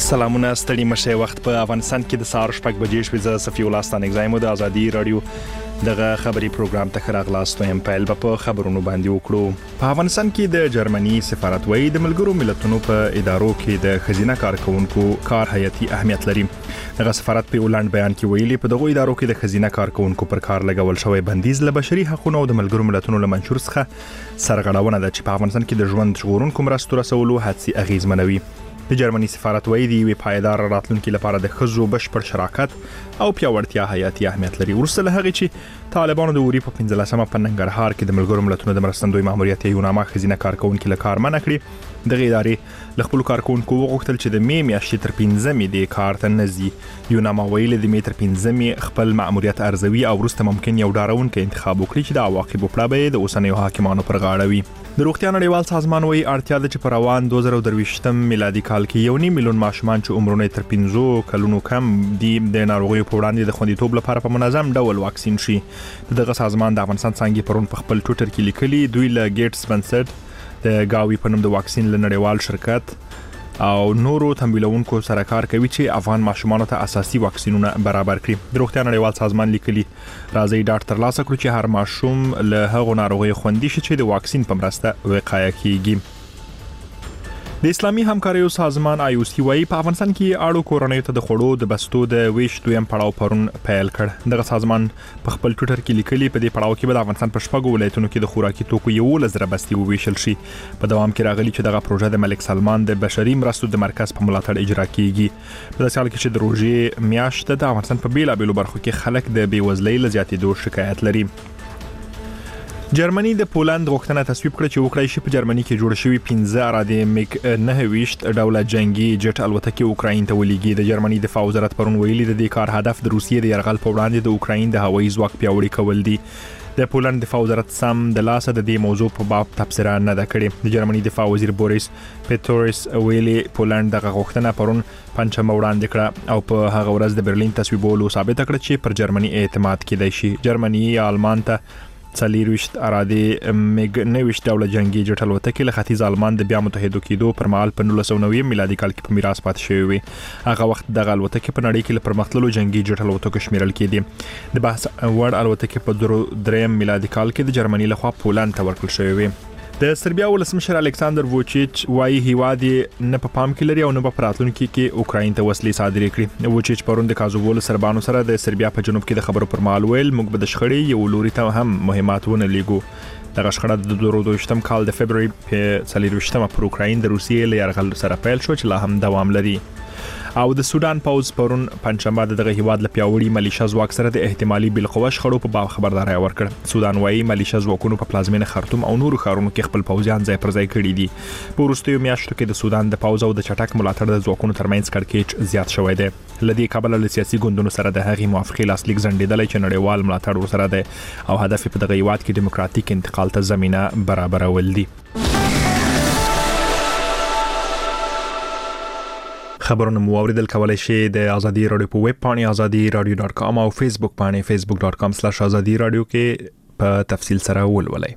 سلامونه ستړي مشه وخت په افغانستان کې د سهار 6 بجې شوې ز صفي الله ستانګ زایمو د ازادي رادیو دغه خبري پروګرام ته خراغلاستو هم په خبرونو باندې وکړو. په افغانستان کې د جرمني سفارت وایي د ملګرو ملتونو په ادارو کې د خزینه کارکونکو کار حیاتي اهمیت لري. دغه سفارت په ولاند بیان کې ویلي په دغه ادارو کې د خزینه کارکونکو پر کار لګول شوی بندیز له بشري حقوقو او د ملګرو ملتونو له منشور څخه سرغړونه ده چې په افغانستان کې د ژوند ژغورونکو مرستو رسولو هڅې اغیزمنوي. د جرمني سفارت وایي د وی پایدار راتلونکو لپاره د خزو بشپړ شراکت او پیاوړتیا حیاتي اهمیت لري. ورسره له هغه چې طالبانو د وری په 15مه په ننګرهار کې د ملګرو ملتونو د مرستندوی ماموریت یو نامه خزینه کارکونکو له کار منع کړی. دغه ادارې له خپل کارکونکو وغوښتل چې د می میاشتې تر 15مې د کار ته نزي. یو نامه ویل د می تر 15مې خپل ماموریت ارزوي او ورسته ممکن یو ډارونکو انتخاب وکړي چې د عواقبو په اړه د اوسنیو حاکمانو پر غاړه وي. د روغتیا نړیوال سازمان وایي اړتیا ده چې په روان 2023 میلادي کال کې 1 میلیون ماشومان چې عمرونه تر 15 کلونو کم دي د ناروغیو په وړاندې د خوندیتوب لپاره په منظم ډول واکسین شي. دغه سازمان د افغانستان څنګه پرون په خپل ټوئیټر کې لیکلي دوی له ګیټس بنسټ د گاوی په نوم د واکسین له نړیوال شرکت او نورو تمویلونکو سره کار کوي چې افغان ماشومانو ته اساسي واکسینونه برابر کړي. د روغتیا نړیوال سازمان لیکلي راځي ډاکټر ترلاسه کړو چې هر ماشوم له هغو ناروغیو خوندي شي چې د واکسین په مرسته وقایه کیږي. د اسلامي همکاریو سازمان IOC وايي په افغانستان کې اړو کورنۍ ته د خړو د بستو د ویش دویم پړاو پرون پیل کړ. دغه سازمان په خپل ټوئیټر کې لیکلي په دې پړاو کې به د افغانستان په شپږو ولایتونو کې د خوراکي توکو 11 بستي وویشل شي. په دوام کې راغلي چې دغه پروژه د ملک سلمان د بشري مرستو د مرکز په ملاتړ اجرا کیږي. په داسې حال کې چې د روزي میاشت د افغانستان په بیلابېلو برخو کې خلک د بیوزلۍ له زیاتېدو شکایت لري. جرمني د پولند غوښتنه تصویب کړه چې وکړای شي په جرمني کې جوړ شوی 15 اراده میګ 9 ډوله جنگي جټ الوتکې اوکراین ته ولېږي. د جرمني دفاع وزارت پرون ویلي د دې کار هدف د روسیې د یرغل په وړاندې د اوکراین د هوایي ځواک پیاوړی کول دي. د پولند دفاع وزارت سم د لاسه د دې موضوع په باب تبصره نه ده کړې. د جرمني دفاع وزیر بوریس پیټوریس ویلي پولند دغه غوښتنه پرون پنځمه وړاندې کړه او په هغه ورځ د برلین تصویبولو ثابت کړ چې پر جرمني اعتماد کېدای شي. جرمني یا آلمان ته 40 اراده میګ 9 ډوله جنگي جټ الوتکې له ختیځ آلمان د بیا متحدو کېدو پر مهال په 1990 میلادي کال کې په میراث پاتې شوی وي. هغه وخت دغه الوتکې په نړۍ کې له پرمختللو جنگي جټ الوتکو شمیرل کېدي. د بحث وړ الوتکې په 3 میلادي کال کې د جرمني لخوا پولند ته ورکړل شوی وي. د سربیا ولسمشر الکساندر ووچیچ وايي هیواد نه په پام کې لري او نه په راتلونکي کې اوکراین ته وسلې صادرې کړي. ووچیچ پرون د کازوول سربانو سره د سربیا په جنوب کې د خبرو پر مهال ویل موږ به د شخړې یو لوري ته هم مهمات ونه لیږو. دغه شخړه د 2022 کال د فبراير په 24مه پر اوکراین د روسیې له یرغل سره پیل شو چې لا هم دوام لري. او د سودان پوز پرون پنځمه دغه هیواد له پیاوړي ملیشیا ځواک سره د احتمالي بالقوه شخړو په باب خبرداري ورکړ. سودان وايي ملیشیا ځواکونو په پلازمینه خرطوم او نورو ښارونو کې خپل پوځیان ځای پر ځای کړي دي. په وروستیو میاشتو کې د سودان د پوز او د چټک ملاتړ د ځواکونو ترمنځ کړکېچ زیات شوی دی. لدی کابل له سیاسي ګوندونو سره د هغې موافقې لاسلیک ځنډېدل چې نړیوال ملاتړ ورسره دی او هدف په دغه هیواد کې دیموکراتیک انتقال ته زمينه برابرول دي. خبرونه مو اوریدل کولای شئ د ازادي رادیو په ویب پاڼه azadi.radio.com او فیسبوک پاڼه facebook.com/azadi radio کې په تفصیل سره ولولئ.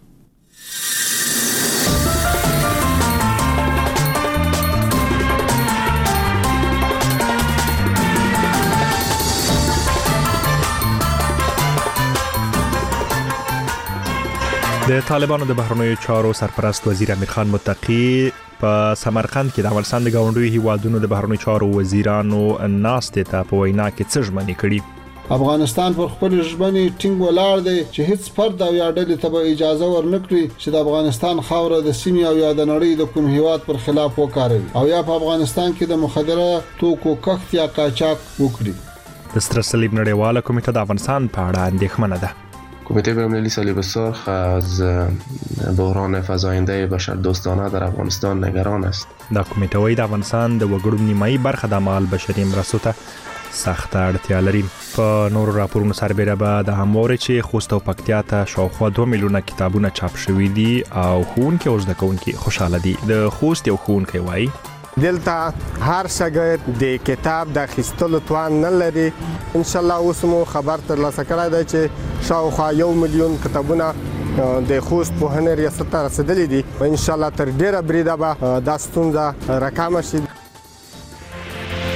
د طالبانو د بهرنیو چارو سرپرست وزیر امیر خان متقی په سمرقند کې د افغانستان د گاونډیو هیوادونو د بهرنیو چارو وزیرانو ناستې ته په وینا کې څه ژمنې کړي. افغانستان پر خپل ژمنې ټینګ ولاړ دی چې هیڅ فرد او یا ډلې ته به اجازه ورنکړي چې د افغانستان خاوره د سیمې او یا د نړۍ د کوم هیواد پر خلاف وکاروي او یا په افغانستان کې د مخدره توکو کښت یا قاچاق وکړي. د ستر صلیب نړیواله کمیټه د افغانستان په اړه اندېښمنه ده. کمیته بین‌المللی صلیب سرخ از بحران فزاینده بشردوستانه در افغانستان نگران است. دا کمیته وايي د افغانستان د وګړو نیمایي برخه د مال بشري مرستو ته سخت اړتیا لري. په نورو راپورونو سربېره به د همواره چې خوست او پکتیا ته شاوخوا 2 میلیونه کتابونه چاپ شوي دي او ښوونکي او زده کوونکي خوشاله دي. د خوست یو ښوونکی وايي دلته هر شاګرد د کتاب د اخیستلو توان نه لري. ان شاء الله اوس مو خبر ترلاسه کړی دی چې شاوخوا 1 میلیون کتابونه د خوست په هنر ریاست ته رسیدلي دي. ان شاء الله تر ډیره بریده به دا ستونزه راکمه شي.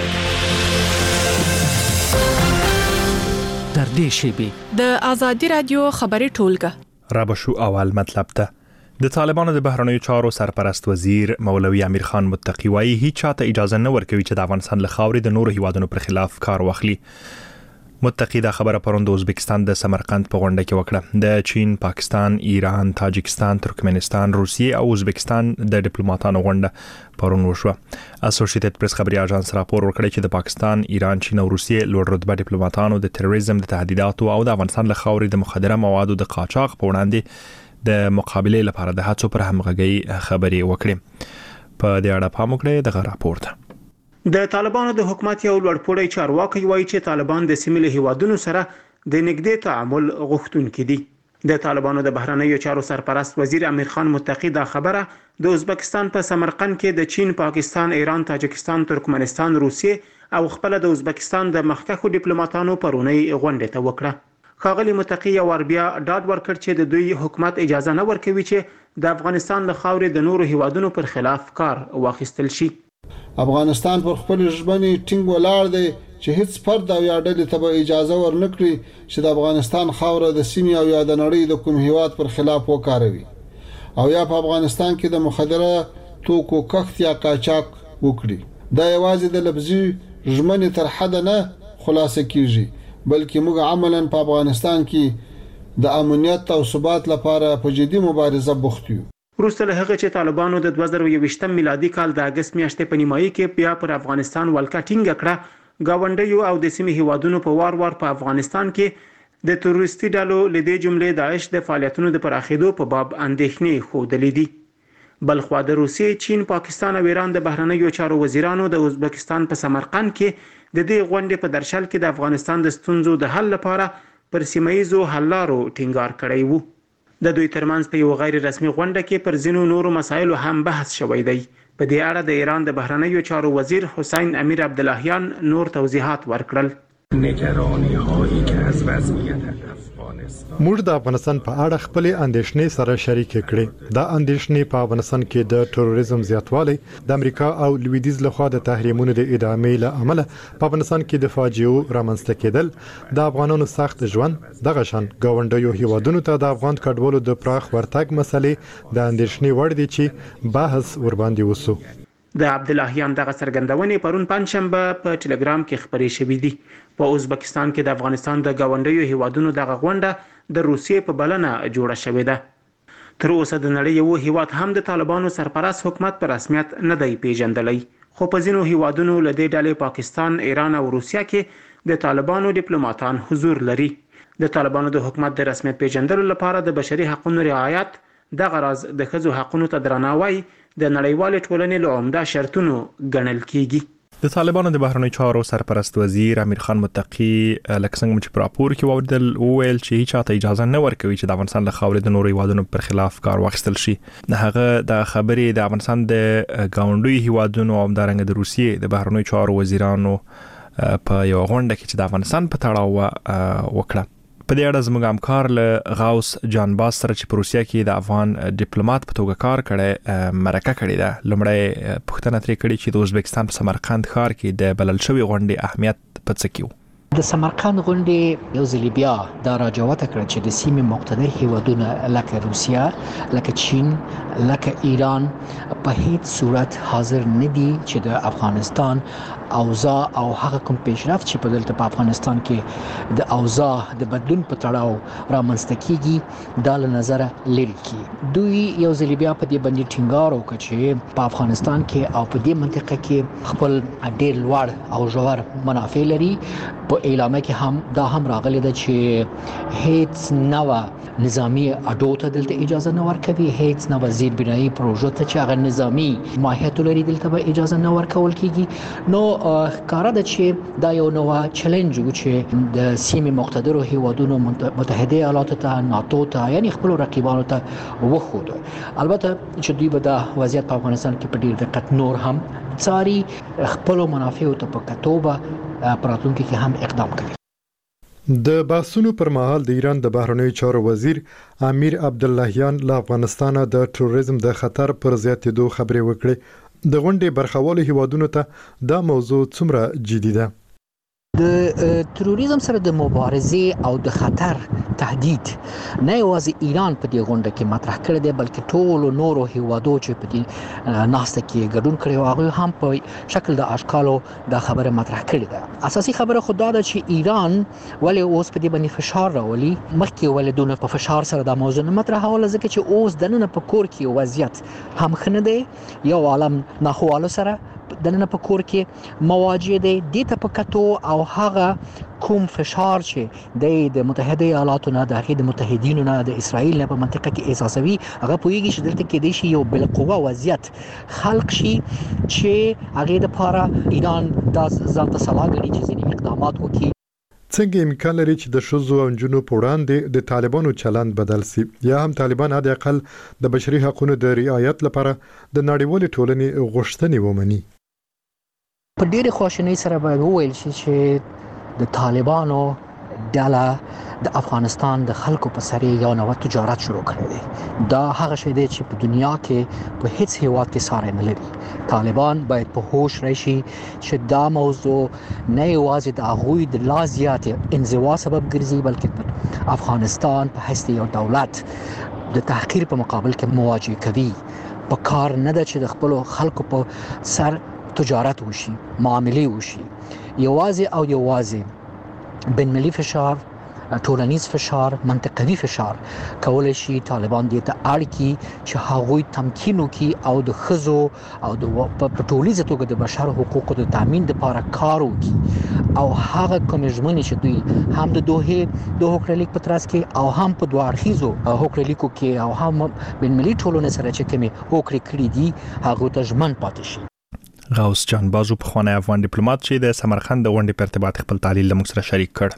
نږدې شي. د آزادي رادیو خبري ټولګه را بشو اول مطلب ته د طالبانو د بهرنیو چارو سرپرست وزیر مولوي امیر خان متقی وايي هیڅ چاته اجازه نه ورکوي چې د افغانستان له خاورې د نورو هیوادونو پر خلاف کار واخلي. متقی دا خبره پرون د ازبکستان د سمرقند په غونډه کې وکړه. د چین، پاکستان، ایران، تاجکستان، ترکمنستان، روسیې او ازبکستان د ډیپلوماټانو غونډه پرون وشوه. اسوسییټډ پریس خبري اژانس راپور ورکړی چې د پاکستان، ایران، چین او روسیې لوړ رتبه ډیپلوماټانو د تروریزم د تهدیداتو او د افغانستان له خاورې د مخدره موادو د قاچاق په وړاندې د مقابله لپاره د هڅو پر همغږي خبري وکړي. په دې اړه پام وکړئ دغه راپور ته. د طالبانو د حکومت یو لوړپوړی چارواکي وایي چې طالبان د سیمې له هیوادونو سره د نږدې تعامل غوښتونکي دي. د طالبانو د بهرنیو چارو سرپرست وزیر امیر خان متقی دا خبره د ازبکستان په سمرقند کې د چین، پاکستان، ایران، تاجکستان، ترکمنستان، روسیې او خپل د ازبکستان د مخکښو ډیپلوماټانو پرونی غونډه ته وکړه. ښاغلي متقی یو بیا ډاډ ورکړ چې د دوی حکومت اجازه نه ورکوي چې د افغانستان له خاورې د نورو هیوادونو پر خلاف کار واخیستل شي. افغانستان پر خپل ژمنې ټینګ ولاړ دی چې هیڅ فرد او یا ډلې ته به اجازه ورنکړي چې د افغانستان خاوره د سیمې او یا د نړۍ د کوم هیواد پر خلاف وکاروي او یا په افغانستان کې د مخدره توکو کښت یا قاچاق وکړي. دا یوازې د لفظي ژمنې تر حد نه خلاصه کیږي بلکې موږ عملاً په افغانستان کې د امنیت او ثبات لپاره په جدي مبارزه بوخت یو. وروسته له هغه چې طالبانو د 2021 میلادي کال د اگست میاشتې په نیمایي کې بیا پر افغانستان ولکه ټینګه کړه، گاونډیو او د سیمې هیوادونو په وار په افغانستان کې د تروریستي ډلو لدې جملې داعش د فعالیتونو د پراخېدو په باب اندېښنې خوده دي. بلخوا د روسیې، چین، پاکستان او ایران د بهرنیو چارو وزیرانو د ازبکستان په سمرقند کې د دې غونډې په درشل کې د افغانستان د ستونزو د حل لپاره پر سیمایي حل لارو ټینګار کړی وو. د دوی ترمنځ په یو غیر رسمي غونډه کې پر ځینو نورو مسایلو هم بحث شوی دی. په دې اړه د ایران د بهرنیو چارو وزیر حسین امیر عبداللهیان نور توضیحات ورکړل. نگرانی‌هایی که از وضعیت افغانستان موږ د افغانستان په اړه خپل اندېښنې سره شریک کړې. دا اندېښنې په افغانستان کې د تروریزم زیاتوالی، د امریکا او لویدیځ لخوا د تحریمونو د ادامې له امله په افغانستان کې د فاجعو رامنځته کېدل، د افغانانو سخت ژوند، دغه شان ګاونډیو هیوادونو ته د افغان کډوالو د پراخ ورتګ مسلې د اندېښنې وړ دي چې بحث ورباندې وسو. د عبداللهیان دغه څرګندونې پرون پنځشنبه په ټلګرام کې خبرې شوې دي. په ازبکستان کې د افغانستان د گاونډیو هیوادونو دغه غونډه د روسیې په بلنه جوړه شوې ده. تر اوسه د نړۍ یو هیواد هم د طالبانو سرپرست حکومت په رسمیت نه دی پیژندلی، خو په ځینو هیوادونو له دې ډلې پاکستان، ایران او روسیه کې د طالبانو ډیپلوماټان حضور لري. د طالبانو د حکومت د رسمیت پیژندلو لپاره د بشري حقوقو رعایت، دغه راز د ښځو حقوقو ته درناوی د نړیوال ټولنې له عمده شرطونو ګڼل کیږي. د طالبانو د بهرنیو چارو سرپرست وزیر امیر خان متقی لکه څنګه چې په راپور کې وویل چې هیڅ چاته اجازه نه ورکوي چې د افغانستان له خاورې د نورو هیوادونو پر خلاف کار واخیستل شي. هغه د خبرې د افغانستان د گاونډیو هیوادونو او همدارنګه د روسیې د بهرنیو چارو وزیرانو په یو غونډه کې چې د افغانستان په تړاو وکړه. په دې اړه زموږ همکار له غوث جانباز سره چې په روسیه کې د افغان ډیپلوماټ په توګه کار کړی مرکه کړې ده، لومړی پوښتنه ترې کړې چې د ازبکستان په سمرقند ښار کې د بلل شوې غونډې اهمیت په څه کې و. د سمرقند غونډې یو ځل بیا دا راجوته کړ چې د سیمې مقتدر هیوادونه لکه روسیه، لکه چین، لکه ایران په هیڅ صورت حاضر نه دي چې د افغانستان اوضاع او هغه کوم پیشرفت چې په دلته په افغانستان کې د اوضاع د بدلون په تړاو رامنځته کیږي دا له نظره لري کی. دوی یو ځل بیا په دې باندې ټینګار وکړ چې په افغانستان کې او په دې منطقه کې خپل ډېر لوړ او ژور منافع لري. په اعلامیه کې هم دا هم راغلی ده چې هیڅ نوې نظامی اډو ته دلته اجازه نه ورکوي، هیڅ نوې زیربنایي پروژو ته چې هغه نظامی ماهیت لري دلته به اجازه نه ورکول کیږي. نو کار ده چې دا یو نوې چیلنج و چې د سیمې مقتدرو هیوادونو متحده ایالاتو ته، ناتو ته، یعنی خپل رقیبانو ته وښود. البته چې دوی به دا وضعیت په افغانستان کې په ډیر دقت نور هم څاري، خپل منافع ته په کتوبه پراتونکو کې هم اقدام کوي. د بحثونو پر مهال د ایران د بهرنیو چارو وزیر امیر عبداللهیان له افغانستان د تروریزم د خطر پر زیاتېدو خبرې وکړې. د غونډې برخوالو هیوادونو ته دا موضوع څومره جدي ده؟ د تروریزم سره د مبارزې او د خطر تهدید نه یوازې ایران په دې غونډه کې مطرح کړی دی بلکې ټول نورو هیوادو چې په دې ناسته کې ګډون کړی او هغه هم په شکل د اشکالو د خبره مطرح کړې ده. اساسي خبره خو دا ده چې ایران ولې اوس په دې باندې فشار راولي، مخکې ولې دونه په فشار سره د موضوع نه مطرحوله، ځکه چې اوس دننه په کور کې وضعیت هم ښه نه دی، یو عالم ناخوالو سره دننه په کور کې مواجه دی، دې ته په کتو او هغه کوم فشار چې د متحده ایالاتو نه د هغې د متحدینو نه د اسرائیل نه په منطقه کې احساسوي، هغه پوهیږي چې دلته کېدای شي یو بالقوه وضعیت خلق شي چې هغې دپاره ایران دا ځان ته سلا ګڼي چې ځینې اقدامات وکړي. څنګه امکان لري چې د ښځو او نجونو په وړاندې د طالبانو چلند بدل سي، یا هم طالبان حد اقل د بشري حقوقو د رعایت لپاره د نړیوالې ټولنې غوښتنې ومني؟ په ډېرې خواشینۍ سره باید وویل شي چې د طالبانو ډله د افغانستان د خلکو په سر یو نوع تجارت شروع کړی دی. دا هغه شی دی چې په دنیا کې په هیڅ هیواد کې ساری نه لري. طالبان باید په هوش راشي چې دا موضوع نه یوازې د هغوی د لا زیاتې انزوا سبب ګرځي بلکې افغانستان په حیث یو دولت د تحقیر په مقابل کې مواجه کوي. په کار نه ده چې د خپلو خلکو په سر تجارت وشي، معاملې وشي. یوازې بین ملي فشار، ټولنیز فشار، منطقوي فشار کولای شي طالبان دې ته اړ کړي چې هغوی تمکین وکړي او د ښځو او د په ټولیزه توګه د بشر حقوقو د تامین لپاره کار وکړي او هغه کوم ژمنې چې دوی هم د دوحې د هوکړلیک په ترڅ کې او هم په دوه اړخیزو هوکړلیکو کې او هم بین ملي ټولنې سره چې کومې هوکړې کړي دي هغو ته ژمن پاتې شي. غوث جان بازو پخوانی افغان ډیپلوماټ چې د سمرقند د غونډې په ارتباط خپل تحلیل له موږ سره شریک کړ.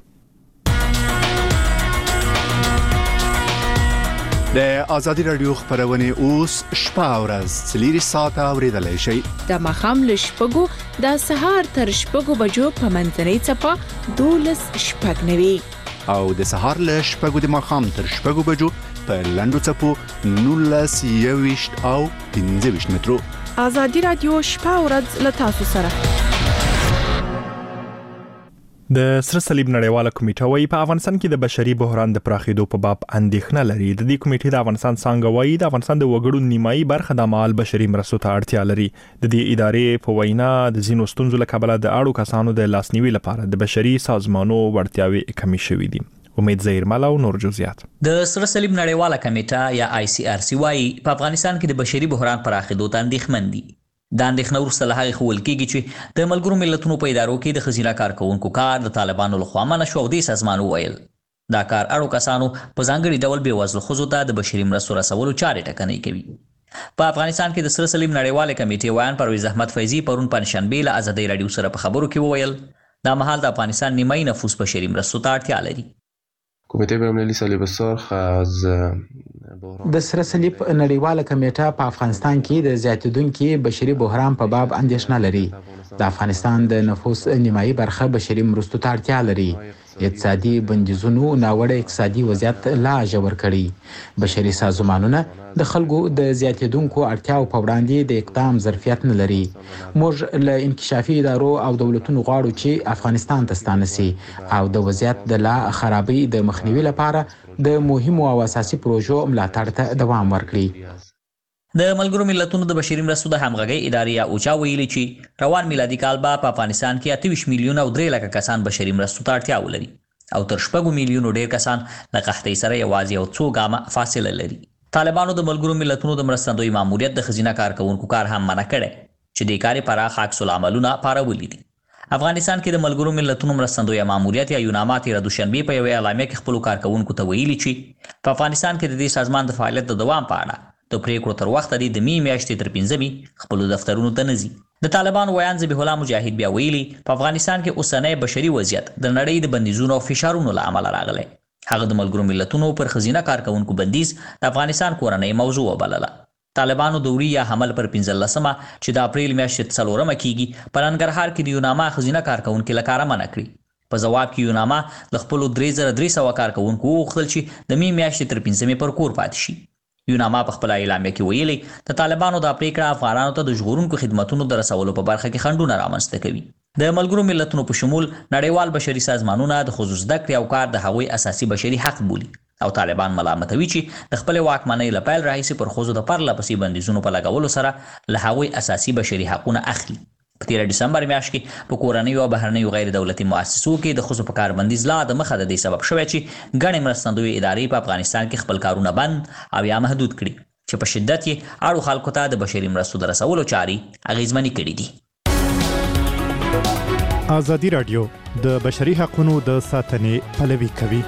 د ازادي رادیو خبرونه اوس شپه او ورځ 4 ساعته اوریدلای شئ. د مخام له شپږو د سهار تر شپږو بجو په منځنۍ چپه 12:09 او د سهار له شپږو د مخام تر شپږو بجو په لندو چپو 19:20 او 15 مترو. ازادي رادیو شپه او ورځ له تاسو سره. د سره صلیب نړیواله کمیټه وايي په افغانستان کې د بشري بحران د پراخېدو په باب اندېښنه لري. د دې کمیټې د افغانستان څنګه وايي د افغانستان د وګړو نیمایي برخه د مال بشري مرستو ته اړتیا لري. د دې ادارې په وینا د ځینو ستونزو له کبله د اړو کسانو د لاسنیوي لپاره د بشري سازمانونو وړتیاوې کمې شوې دي. امید زهیر مالا او نور جزئیات. د سره صلیب نړیواله کمیټه یا ICRC وايي په افغانستان کې د بشري بحران پراخېدو ته اندېښمن دي. د اندېښنې وروسته له هغې ښوول کېږي چې د ملګرو ملتونو په ادارو کې د ښځینه کارکوونکو کار د طالبانو لخوا منع شو او دې سازمان وویل دا کار اړو کسانو په ځانګړي ډول بېوزلو ښځو ته د بشري مرستو رسولو چارې ټکنۍ کوي. په افغانستان کې د سره صلیب نړیواله کمیټې ویان پرویز احمد فیضي پرون پنجشنبې له ازادۍ راډیو سره په خبرو کې وویل دا مهال د افغانستان نیمایي نفوس بشري مرستو ته اړتیا لري. کمیته بین‌المللي صلیب السرخ از د سره صلیب نړیواله کمیټه په افغانستان کې د زیاتېدونکي بشري بحران په باب اندېښنه لري. د افغانستان د نفوس نیمایي برخه بشري مرستو ته اړتیا لري. اقتصادي بندیزونو ناوړه اقتصادي وضعیت لا ژور کړي. بشري سازمانونه د خلکو د زیاتېدونکو اړتیاو په وړاندې د اقدام ظرفیت نه لري. موږ له انکشافي ادارو او دولتونو غواړو چې افغانستان ته ستانه سي او د وضعیت د لا خرابۍ د مخنیوي لپاره د مهمو او اساسي پروژو ملاتړ ته دوام ورکړي. د ملګرو ملتونو د بشري مرستو د همغږۍ ادارې یا اوچا ویلي چې روان میلادي کال به په افغانستان کې 28 میلیونه او 3 لکه کسان بشري مرستو ته اړتیا ولري او تر 6 میلیونو ډیر کسان له قحطۍ سره یوازې یو څو ګامه فاصله لري. طالبانو د ملګرو ملتونو د مرستندوی ماموریت د ښځینه کارکوونکو کار هم منع کړی چې د کاري پراخ عکس العملونه پارولي دي. افغانستان کې د ملګرو ملتونو مرستندوی ماموریت یا یوناما تېره دوشنبې په یوې اعلامیه کې خپلو کارکوونکو ته ویلي چې په افغانستان کې د دې سازمان د فعالیت د دوام په اړه د پریکړو تر وخته د می میاشتې تر 15 خپلو دفترونو ته نه ځي. د طالبان ویان ذبیح الله مجاهد بیا ویلي په افغانستان کې اوسنی بشري وضعیت د نړۍ د بندیزونو او فشارونو له امله راغلی. هغه د ملګرو ملتونو پر ښځینه کارکوونکو بندیز د افغانستان کورنۍ موضوع وبلله. طالبانو دوري یا حمل پر 15مه چې د اپریل میاشتې 4مه کیږي په ننګرهار کې د یوناما ښځینه کارکوونکو له کاره منع کړي. په جواب کې یوناما له خپلو 3300 کارکوونکو وغوښتل چې د می میاشتې تر 15 پر کور پاتې شي. یوناما په خپل اعلامیه کې ویلي د طالبانو دا پریکړه افغانانو ته د ژغورونکو خدماتونو د رسولو په برخه کې خنډونه رامنځته کوي. د ملګرو ملتونو په شمول نړیوال بشري سازمانونه د خصوص زده کړې او کار د هغوی اساسي بشري حق بولي او طالبان ملامتوي چې د خپل واکمنۍ له پیل راهیسې پر ښځو د پرله پسې بندیزونو په لګولو سره له هغوی اساسي بشري حقونه اخلي. په 13 ډسمبر میاشت کې په کورنیو او بهرنیو غیر دولتي مؤسسو کې د ښځو په کار بندیز لا د مخه د دې سبب شوی چې ګڼې مرستندویه ادارې په افغانستان کې خپل کارونه بند او یا محدود کړي چې په شدت یې اړو خلکو ته د بشري مرستو د رسولو چارې اغیزمنې کړي دي. ازادي راډیو د بشري حقوقو د ساتنې پلوي کوي.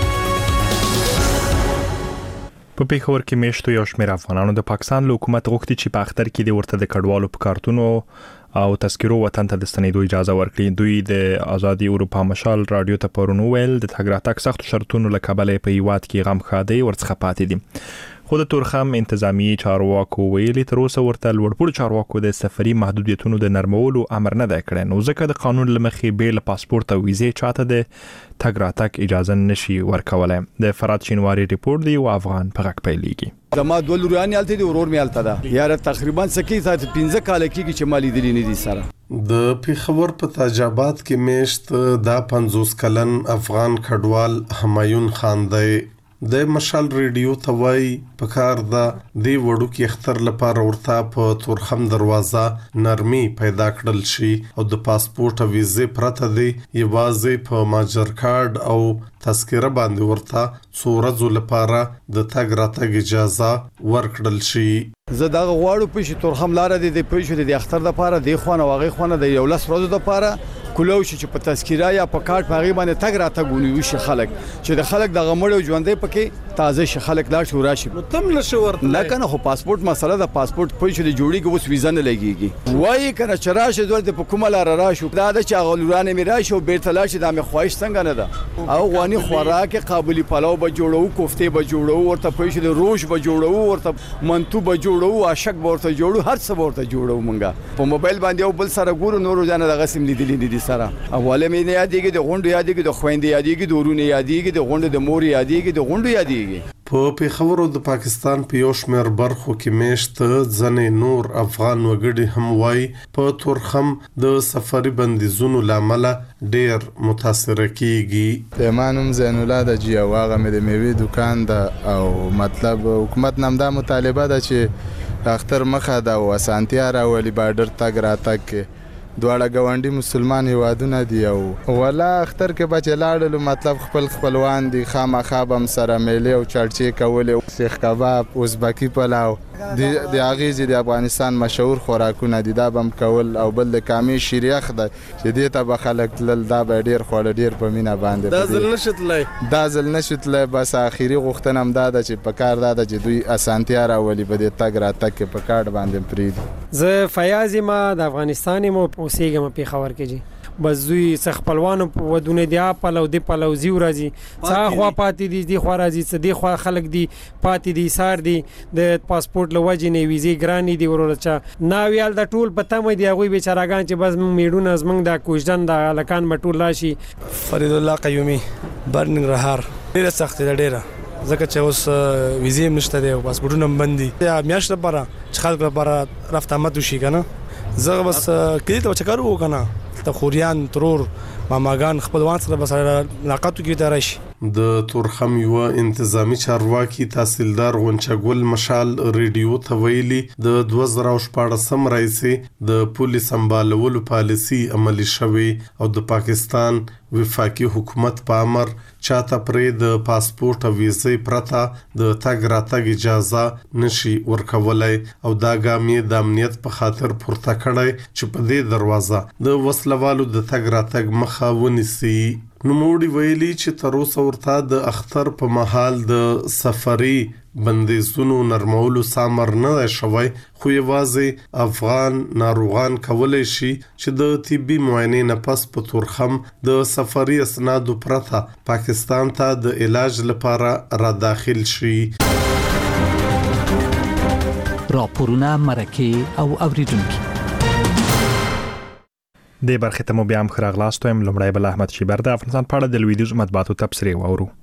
په پیښور کې میشتو یو شمېر افغانانو د پاکستان له حکومت غوښتي چې په اختر کې د ورته د کډوالو په کارتونو او تذکرو وطن ته د ستنېدو اجازه ورکړي. دوی د آزادي اروپا مشال رادیو ته پرون ویل د تګ راتګ سخت شرطونو له کبله په هیواد کې غم ښادي ورڅخه پاتې دي. خو د تورخم انتظامی چارواکو ویلي تر اوسه ورته لوړپوړو چارواکو د سفري محدودیتونو د نرمولو امر نه دی کړی، نو ځکه د قانون له مخې بې له پاسپورت او ویزې چاته د تګ راتګ اجازه نشي ورکولای. د فرات شینواری ریپورت دی او افغان په غږ پیلېږي. زما دوه لوريان یالته دي، ورور مې یالته ده. یاره تقریبا سکی سات 15 کال کېږي چې مالی دلی نه دي سره. د پیښور په تاجاباد کې میشت دا 50 کلن افغان کډوال همایون خان دی. د مشال ریډیو ته وایي په کار دا دی وړو کې اختر لپاره ورته په تورخم دروازه نرمي پیدا کړل شي او د پاسپورت او ویزې پرته دی یوازې په ماجر کارت او تذکره باندې ورته څو ورځې لپاره د تګ راتګ اجازه ورکړل شي. زه دا غواړم په تورخم لار دي د پېښو د اختر لپاره دی خو نه واغې خو نه د یو لس ورځې لپاره کولو چې په تذکره یا په کارت باغې باندې تګ راتګ ونیو شي خلک چې د خلک د غمړو ژوندې پکې تازه شي خلک لاړ شي راشي. نو تم نشو ورته نه کنه خو پاسپورت مسله د پاسپورت په چې جوړیږي اوس ویزا نه لګيږي وایي کنه چې راشه ورته په کومه لار راشو دا د چا غلورانه می راشي او بیرته لاړ شي د مې خواهش څنګه نه ده او غواني خوراکه قابلی پلاو به جوړو کوفته به جوړو ورته په چې د روش به جوړو ورته منتو به جوړو عاشق به ورته جوړو هر څه ورته جوړو مونږه په موبایل باندې او بل سره ګورو نور ځانه د غسم لیدلې دي سره اوله مې نه یادېږي د غونډو یادېږي د خويندې یادېږي د ورونو یادېږي د غونډو د مور یادېږي د غونډو یادېږي. په پیښور او د پاکستان په یو شمېر برخو کې میشت ځنې نور افغان وګړي هم وایي په تورخم د سفري بندیزونو لامل ډېر متاثر کیږي. پیمانم زین الله د جی واغه مې د میوې دکان ده او مطلب حکومت نام دا مطالبه ده چې اختر مخه دا او اسانتیا راولي بارډر تګ راتګ کې دواړه ګاونډي مسلمان هیوادونه دي او ولا اختر کې بچ لاړل مطلب خپل خپلوان دي خامخا بم سره میله او چړچې کولې سیخ کباب ازبکی پلاو د اغیزې د افغانستان مشهور خوراکونه دي دا بم کول او بل د کامی شریخ ده چې دې ته به خلک لل دا به ډیر خوړ ډیر په مینا باندې دا ځل نشتلای بس اخیری غوښتنه هم دا ده چې په کار دا ده چې دوی اسانتیا راولي به د تګ راتګ په کارت باندې پرید. زه فیاض ما د افغانستان مو اوسېږم په خبر کې جی بس دوی څخ خپلوانو په ودونه دی پلو دی پلو زیو راځي څا خوا پاتې دي دی خوا راځي څ دی خوا خلک دی پاتې دي سار دی د پاسپورت لوجې نه ویزې ګرانی دی ورولچا ناویال د ټول پته مې دی هغه بیچارهګان چې بس میډونه زمنګ د کوژدن د لکان مټول راشي. فرید الله قیومی برننګ رهار ډیره سخت ده ډیره ځکه چې اوس ویزې نشته دی او پاسپورتونه بند دي یا میاشت لپاره چې خلک لپاره رفت آمد وشي کنه زه بس کړي ته چکر وکنه ته خوریان ترور ماماګان خپلوان سره بس علاقاتو کې ته راشي. د تورخم یو انتظامی چارواکي تحصیلدار غونچګل مشال ریډیو ته ویلي د 2014 راځي د پولیس سمبالولو پالیسی عملی شوی او د پاکستان وفاقي حکومت په امر چاته پرې د پاسپورت او ویزې پرته د تګ راتګ اجازه نشي ورکولای او دا ګامې د امنیت په خاطر پورته کړی چې په دې دروازه د وسلوالو د تګ راتګ مخه ونیسي. نوموړي ویلي چې تر اوسه ورته د اختر په مهال د سفري بندیزونو نرمولو سامر نه شوی خو یوازې افغان ناروغان کولای شي چې د طبي معاینې نه پس په تورخم د سفري اسنادو پرته پاکستان ته د علاج لپاره را داخل شي. راپورونه مرکه او اوریدونکو د برخه ته مو بیا هم خراغلاستو لمړی بل احمد شیبر د افغانستان په اړه د لویدیز مطبوعاتو تبصره وورو.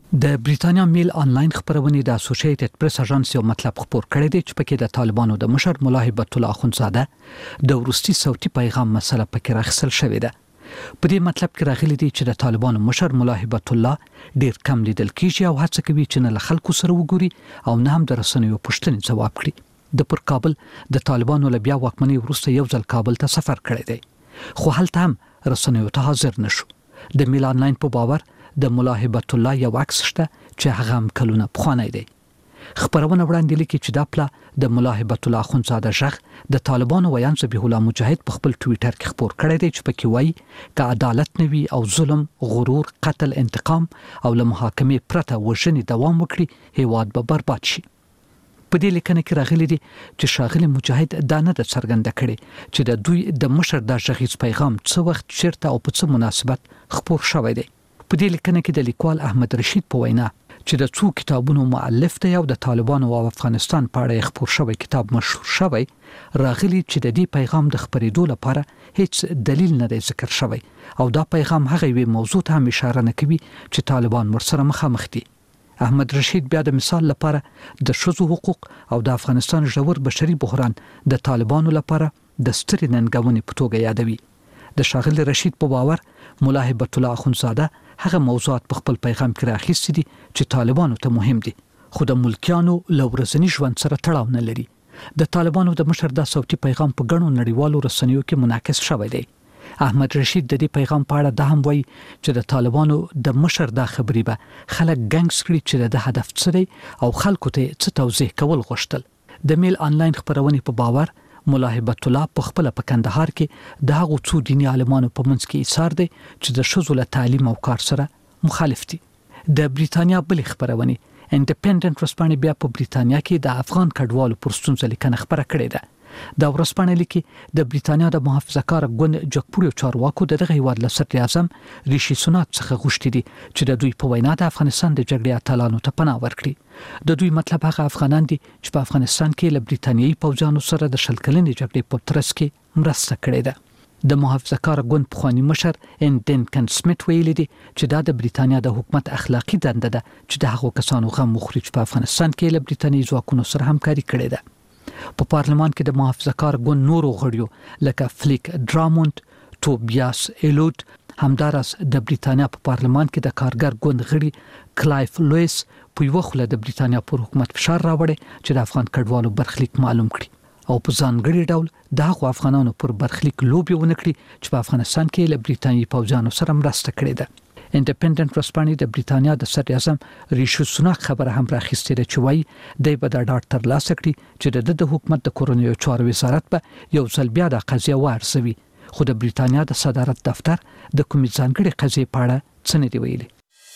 د بریتانیا میل آنلاین خبرونه د اسوسییټډ پریس اژانس یو مطلب خبر کړی دی چې پکې د طالبانو د مشر ملا هیبت الله اخوندزاده د ورستي صوتي پیغام مسله پکې راخصل شوې ده. په دې مطلب کې راغلي دی چې د طالبانو مشر ملا هیبت الله ډیر کم لیدل کیږي او هڅه کوي چې نه له خلکو سره وګوري او نه هم د رسنیو پوښتنې ځواب کړي. د پر کابل د طالبانو له بیا واکمنۍ وروسته یو ځل کابل ته سفر کړی دی، خو هلته هم رسنیو ته حاضر نشو. د میل آنلاین په باور د ملا هیبت الله یو عکس شته چې هغه هم کلونه پخوانی دی. خبرونه وړاندې لیکي چې دا پله د ملا هیبت الله اخوندزاده ژغ د طالبانو ویان ذبیح الله مجاهد په خپل ټویټر کې خبر کړی دی چې پکې وایي که عدالت نوي او ظلم، غرور، قتل، انتقام او له محاکمې پرته وژنې دوام وکړي، هیواد به برباد شي. په دې لیکنه کې راغلي دي چې ښاغلي مجاهد دا نه د څرګنده کړي چې د دوی د مشر د ژغیز پیغام څه وخت، چیرته او په څه مناسبت خبر شوی دی. په دې لیکنه کې د لیکوال احمد رشید په وینا چې د څو کتابونو مؤلف دی او د طالبانو او افغانستان په اړه خبر شوی کتاب مشهور شوی، راغلي چې د دې پیغام د خبرېدو لپاره هیڅ دلیل نه دی ذکر شوی او دا پیغام هغه وی موضوع ته هم اشاره نه کوي چې طالبان ورسره مخامخ دي. احمد رشید بیا د مثال لپاره د ښځو حقوق او د افغانستان ژور بشري بحران د طالبانو لپاره د سترې ننګونې په توګه یادوي. د ښاغلي رشید په باور ملا هیبت الله اخوندزاده هغه موضوعات په خپل پیغام کې راخیستي دي چې طالبانو ته مهم دي، خو د ملکیانو له ورځني ژوند سره تړاو نه لري. د طالبانو د مشر دا صوتي پیغام په ګڼو نړیوالو رسنیو کې منعکس شوی دی. احمد رشید د دې پیغام په اړه دا هم وایي چې د طالبانو د مشر دا خبرې به خلک ګنګس کړي چې د هدف څه دی او خلکو ته څه توضیح کول غوښتل. د میل آنلاین خبرونه په باور ملا هیبت الله په خپل په کندهار کې د هغو څو دیني عالمانو په منځ کې ایثار دی چې د ښځو له تعلیم او کار سره مخالف دي. د بریتانیا بلې خبرونه انډیپندنت ورځپاڼه بیا په بریتانیا کې د افغان کډوالو پر ستونزو لیکنه خبره کړې ده. دا ورځپاڼه لیکي د بریتانیا د محافظه‌کار ګوند جګپوړو چارواکو دغه هیواد له صدر اعظم ریشي سوناک څخه غوښتي دي چې د دوی په وینا د افغانستان د جګړې اتلانو ته پناه ورکړي. د دوی مطلب هغه افغانان دي چې په افغانستان کې له بریتانیایي پوځیانو سره د شل کلنې جګړې په ترڅ کې مرسته کړې ده. د محافظه‌کار ګوند پخوانی مشر ان ډنکن سمیت ویلي دي چې دا د بریتانیا د حکومت اخلاقی دنده ده چې د هغو کسانو غم مخرج په افغانستان کې له بریتانیایي ځواکونو سره همکاري کړې ده. په پارلمان کې د محافظه‌کار ګوند نورو غړیو لکه فلیک ډرامونت، توبیاس ایلوت، همدارس د بریتانیا په پارلمان کې د کارګر ګوند غړي کلایف لویس په یو خله د بریتانیا پر حکومت فشار راوړي چې د افغان کډوالو برخلیک معلوم کړي او په ځانګړي ډول د هغو افغانانو پر برخلیک لوبي ونه کړي چې په افغانستان کې له بریتانیایي پوځیانو سره مرسته کړې ده. انډیپندنت ورځپاڼه د بریتانیا د صدر اعظم ریشي سوناک خبره هم راخیستې ده چې وایي دی به دا ډاډ ترلاسه کړي چې د حکومت د کورنیو چارو وزارت به یو ځل بیا د قضیه وارزوي، خو د بریتانیا د صدارت دفتر د کومې ځانګړې قضیې په اړه څه نه دی ویلي.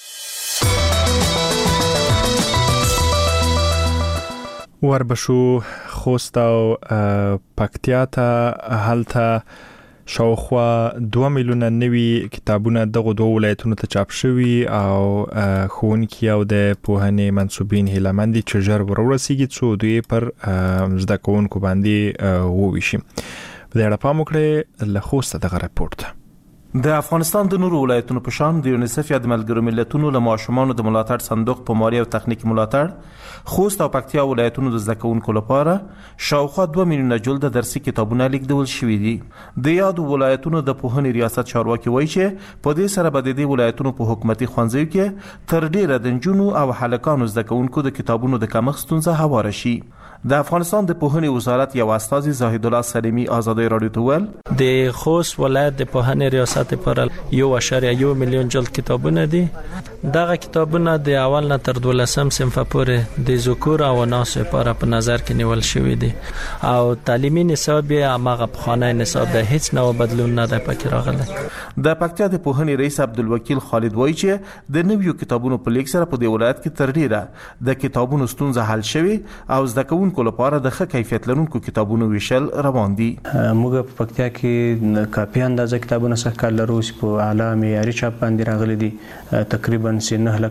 وربشو خوست او پکتیا ته هلته شاوخوا 2 میلیونه نوي کتابونه دغه دوه ولایتونو ته چاپ شوي او ښوونکي او د پوهنې منصوبین هیلهمند دي چې ژر ورسیږي څو دوی پر زده کوونکو باندې وویشي. په دې اړه پام وکړئ. له خوسته دغه راپورټ د افغانستان د نورو ولایتونو په شان د یونیسف یا د ملګرو ملتونو له ماشومانو د ملاتړ صندوق په مالي او تخنیکي ملاتړ خوست او پکتیا ولایتونو د زده کوونکو لپاره شاوخوا 2 میلیونه جلده درسي کتابونه لیږدول شوي دي. د یادو ولایتونو د پوهنې ریاست چارواکي وایي چې په دې سره به د دې ولایتونو په حکومتي ښوونځیو کې تر ډیره د نجونو او هلکانو زده کوونکو د کتابونو د کمښت ستونزه هواره شي. د افغانستان د پوهنې وزارت یو استاذ زاهد الله سلیمی آزادۍ رادیو ته ویل د خوست ولایت د پوهنې ریاست لپاره 1.1 میلیون جلد کتابونه دي. دغه کتابونه د اول نه تر 12م صنف پورې د ذکور او اناث لپاره په نظر کې نیول شوی دي او تعلیمي نصاب یې هغه پخوانی نصاب د هیڅ نوع بدلون نه دی پکې راغلی. د پکتیا د پوهنې رئیس عبدالوکیل خالد وایي چې د نویو کتابونو په لیک سره په دې ولایت کې تر ډیره د کتابونو ستونزه حل شوي او زده کوونکو لپاره د ښه کیفیت لرونکو کتابونو ویشل روان دي. موږ په پکتیا کې کافي اندازه کتابونه څخه کار لرو چې په اعلی معیاري چاپ باندې راغلي دي. تقریبا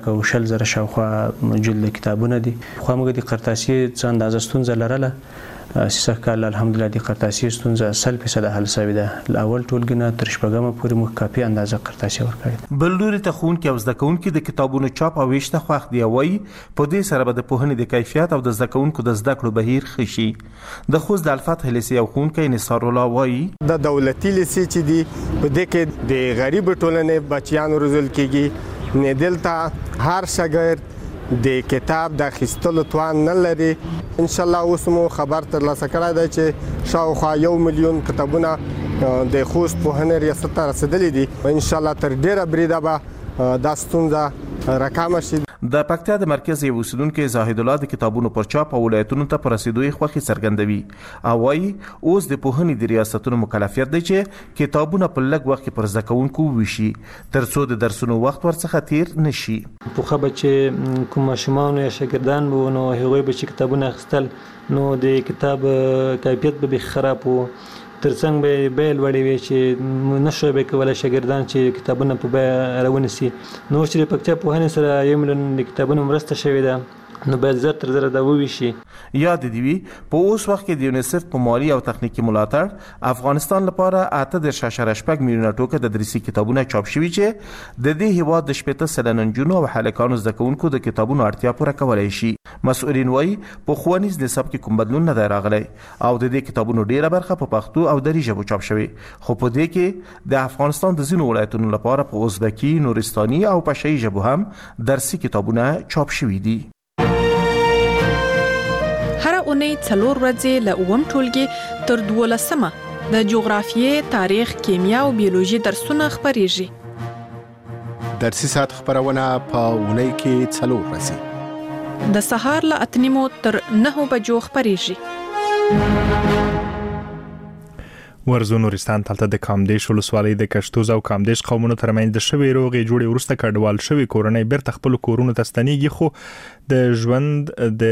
9,000 شاوخوا جلد کتابونه دي. خو موږ د قرطاسي څه اندازه ستونزه لرله سیسه کال الحمدلله د قرطاسي ستونزه 100% حل شوې ده. اول ټولګي نه تر شپږمه پورې موږ کافي اندازه قرطاسي ورکړې. بل لوري ته ښوونکي او زده کوونکي د کتابونو چاپ او ویش ته خوښ دي، وایي په دې سره به د پوهنې د کیفیت او د زده کوونکو د زده کړو بهیر ښه شي. د خوست د الفتح لیسې یو ښوونکی نثار الله وایي د دولتي لیسې چې دي په دې کې د غریب ټولنې بچیان روزل کیږي نه. دلته هر شاګرد د کتاب د اخیستلو توان نه لري. ان شاء الله اوس مو خبر ترلاسه کړی دی چې شاوخوا 1 میلیون کتابونه د خوست پوهنې ریاست ته رسیدلي دي. ان شاء الله تر ډیره بریده به دا ستونزه راکمه شي. د پکتیا د مرکز یو اوسیدونکو زاهد الله د کتابونو پر چاپ او ولایتونو ته پر رسیدوي خوښي څرګندوي او وايي اوس د پوهنې د ریاستونو مکلفیت دی چې کتابونه په لږ وخت کې پر زده کوونکو وشي ترڅو د درسونو وخت ورڅخه تیر نشي. پوښه بچ کوم ماشومان یا شاګردان وو نو هغوی به چې کتابونه اخیستل نو د کتاب کیفیت به خراب وو. ترڅنګ به بیل وړي وي چې نشو به کولای شاګردان چې کتابونه په بیه راونیسي. نو چې پکتیا پوهنې سره 1 میلیون د کتابونو مرسته شوې ده نو باید زر تر زر دا وویشي. یاد دی وی په اوس وخت کې د یونیسف په مالی او تخنیکی ملاتړ افغانستان لپاره 8.8 میلیونه ټوکه د درسي کتابونه چاپ شوي چې د دې هیواد د 80% نجونو او هلکانو زده کوونکو د کتابونو اړتیا پوره کولای شي. مسؤلین وایي په ښوونیز نصاب کې کوم بدلون نه دی راغلی او د دې کتابونو ډیره برخه په پښتو او دری ژبو چاپ شوی، خو په دې کې د افغانستان د ځینو ولایتونو لپاره په ازبکی، نورستاني او پشهي ژبو هم درسي کتابونه چاپ شوي دي. هر اونۍ 4 ورځې له اووم ټولګي تر 12مه د جغرافیې، تاریخ، کیمیا او بیولوژي درسونه خپریږي. درسي ساعت خبرونه په اونۍ کې 4 ورځې د سهار له 8:30 تر 9 بجو خپریږي. ورزو نورستان تلته د کامدیش ولسوالۍ د کشتوز او کامدیش قومونو ترمنځ د شوی روغې جوړې ورسته کډوال شوی کورنۍ بیرته خپل کورونو ته ستنېږي، خو د ژوند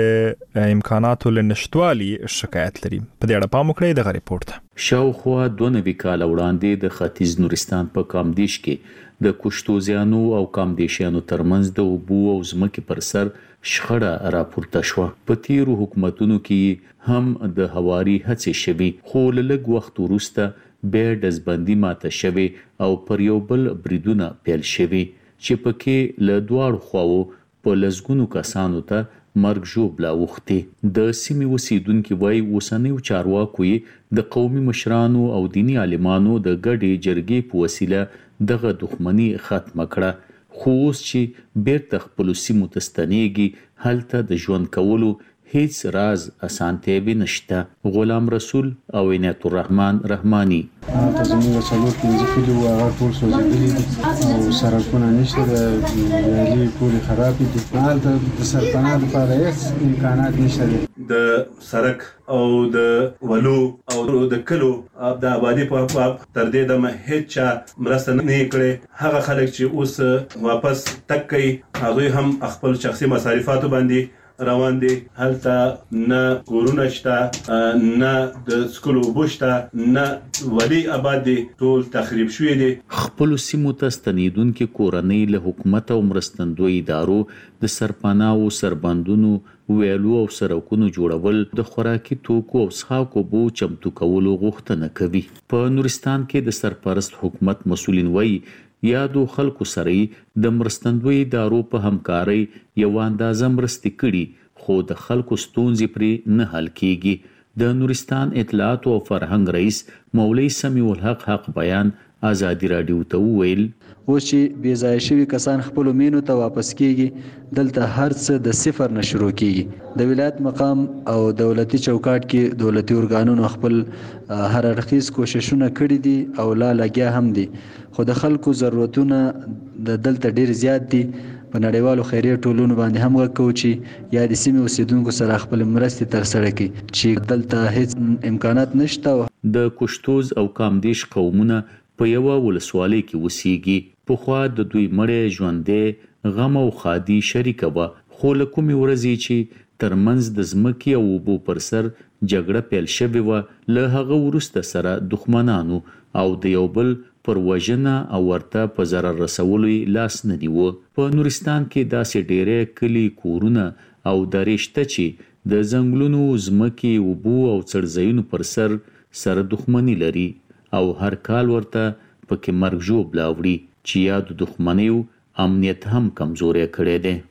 د امکاناتو له نشټوالي شکایت لري. په دې اړه پام وکړئ د ریپورت ته. شاوخوا 2 کال وړاندې د ختیځ نورستان په کامدیش کې د کشتوزیانو او کامدیشیانو ترمنځ د اوبو او ځمکې پر سر شخړه راپورته شوه. په تیرو حکومتونو کې هم د هواري هڅې شوي، خو له لږ وخت وروسته بیا ډزبندي ماته شوې او پر یو بل بریدونه پیل شوي چې پکې له دواړو خواو په لسګونو کسانو ته مرګ ژوبله اوښتې. د سیمې اوسیدونکي وایي اوسنیو چارواکو یې د قومي مشرانو او دیني عالمانو د ګډې جرګې په وسیله دغه دښمني ختمه کړه، خو اوس چې بیرته خپلو سیمو ته ستنېږي هلته د ژوند کولو هیڅ راز اسانتیاوې نشته. غلام رسول او عنایت الرحمن رحماني هلته زموږ 4-5 کلي وو، هغه ټول سوځېدلي دي او سړکونه نشته، د ویالې ټولې خرابې دي. هلته د سرپناه لپاره هیڅ امکانات نشته دي. د سړک او د ولو او د کلو د آبادی په باب تر دې دمه هیڅ چا مرسته نه کړې. هغه خلک چې اوس واپس تک کوي هغوی هم خپل شخصي مصارفاتو باندې روان دي. هلته نه کورونه شته، نه د سکولو اوبه شته، نه ولي آباد دي، ټول تخریب شوي دي. خپلو سیمو ته ستنېدونکي کورنۍ له حکومت او مرستندوی ادارو د سرپناهو، سربندونو، ویالو او سړکونو جوړول، د خوراکي توکو او څښاکو اوبو چمتو کولو غوښتنه کوي. په نورستان کې د سرپرست حکومت مسؤلین وایي یادو خلکو سره د مرستندوی ادارو په همکارۍ یو اندازه مرستې کړي، خو د خلکو ستونزې پرې نه حل کیږي. د نورستان اطلاعات او فرهنګ رئیس مولوي سمیع الحق حق بیان آزادي رادیو ته وویل اوس چې بې ځایه شوي کسان خپلو مینو ته واپس کیږي، دلته هر څه د صفر نه شروع کیږي. د ولایت مقام او دولتي چوکاټ کې دولتي ارګانونو خپل هر اړخیز کوششونه کړي دي او لا لګیا هم دي، خو د خلکو ضرورتونه د دلته ډیر زیات دي. په نړیوالو خیریه ټولونو باندې هم غږ کوو چې یا د سیمې اوسیدونکو سره خپل مرستې ترسره کړي چې دلته هیڅ امکانات نشته. د کشتوز او کامدیش قومونه په یوه ولسوالۍ کې اوسیږي. پخوا د دوی مړی ژوندی غم او ښادي شریکه وه، خو له کومې ورځې چې ترمنځ د ځمکې او اوبو پر سر جګړه پیل شوې وه، له هغه وروسته سره دښمنانو او د یو بل پر وژنه او ورته په ضرر رسولو لاس نه نیوه. په نورستان کې داسې ډیری کلي، کورونه او درې شته چې د ځنګلونو ځمکې اوبو او څړځایونو پر سره دښمني لري او هر کال ورته پکې مرګ ژوبله وړي چې یاد دښمنیو امنیت هم کمزوری کړی دی.